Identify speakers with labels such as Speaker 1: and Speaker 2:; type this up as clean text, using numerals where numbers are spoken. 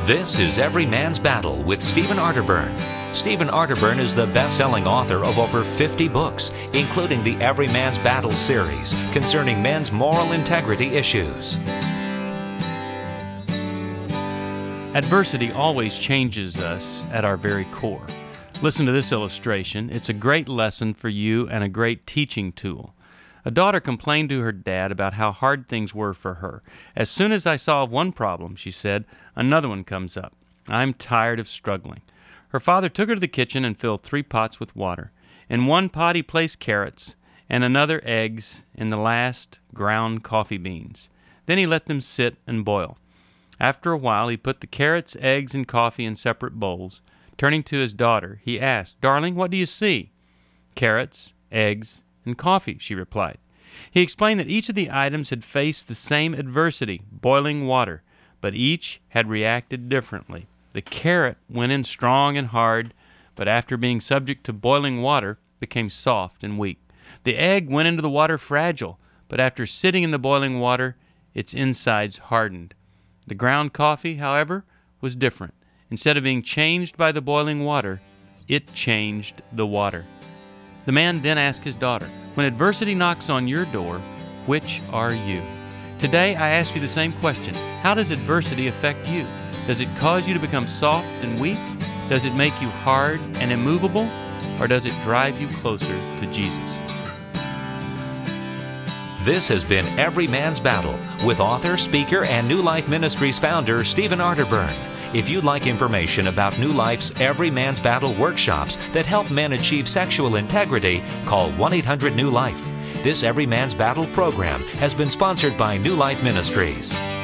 Speaker 1: This is Every Man's Battle with Stephen Arterburn. Stephen Arterburn is the best-selling author of over 50 books, including the Every Man's Battle series concerning men's moral integrity issues.
Speaker 2: Adversity always changes us at our very core. Listen to this illustration. It's a great lesson for you and a great teaching tool. A daughter complained to her dad about how hard things were for her. As soon as I solve one problem, she said, another one comes up. I'm tired of struggling. Her father took her to the kitchen and filled 3 pots with water. In one pot he placed carrots, and another eggs, and the last ground coffee beans. Then he let them sit and boil. After a while he put the carrots, eggs, and coffee in separate bowls. Turning to his daughter, he asked, "Darling, what do you see?" "Carrots, eggs, and coffee," she replied. He explained that each of the items had faced the same adversity, boiling water, but each had reacted differently. The carrot went in strong and hard, but after being subject to boiling water, became soft and weak. The egg went into the water fragile, but after sitting in the boiling water, its insides hardened. The ground coffee, however, was different. Instead of being changed by the boiling water, it changed the water. The man then asked his daughter, "When adversity knocks on your door, which are you?" Today, I ask you the same question. How does adversity affect you? Does it cause you to become soft and weak? Does it make you hard and immovable? Or does it drive you closer to Jesus?
Speaker 1: This has been Every Man's Battle with author, speaker, and New Life Ministries founder Stephen Arterburn. If you'd like information about New Life's Every Man's Battle workshops that help men achieve sexual integrity, call 1-800-NEW-LIFE. This Every Man's Battle program has been sponsored by New Life Ministries.